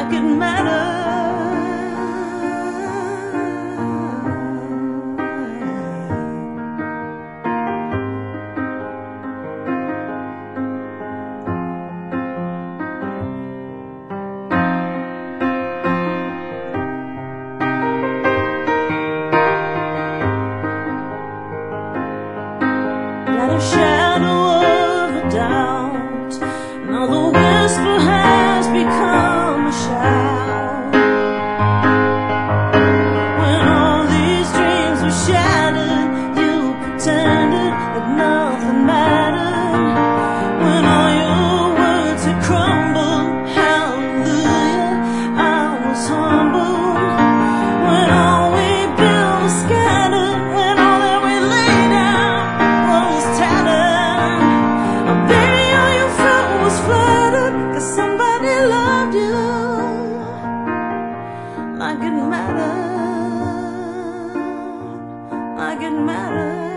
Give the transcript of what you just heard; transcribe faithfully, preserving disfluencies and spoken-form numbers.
like it matters. Not a shadow of a doubt, now the whisper has become a shout. When all these dreams were shattered, you pretended that nothing mattered. When all your words had crumbled, hallelujah, I was humbled. When all we built was scattered, when all that we laid down was tattered, oh baby, all you felt was flooded, 'cause somebody loved you like it mattered, like it mattered.